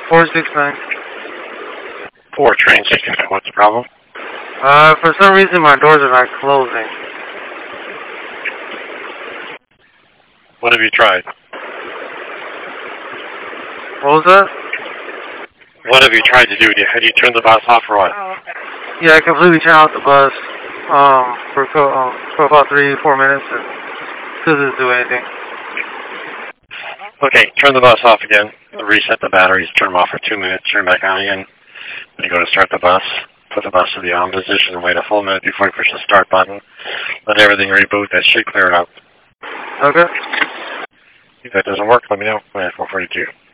469. 4, train 69. What's the problem? For some reason my doors are not closing. What have you tried? What was that? What have you tried to do? Have you turned the bus off or what? Yeah, I completely turned off the bus for about 3-4 minutes and still didn't do anything. Okay, turn the bus off again. Reset the batteries, turn them off for 2 minutes, turn back on again. Then you go to start the bus. Put the bus to the on position and wait a full minute before you push the start button. Let everything reboot. That should clear it up. Okay. If that doesn't work, let me know. 442.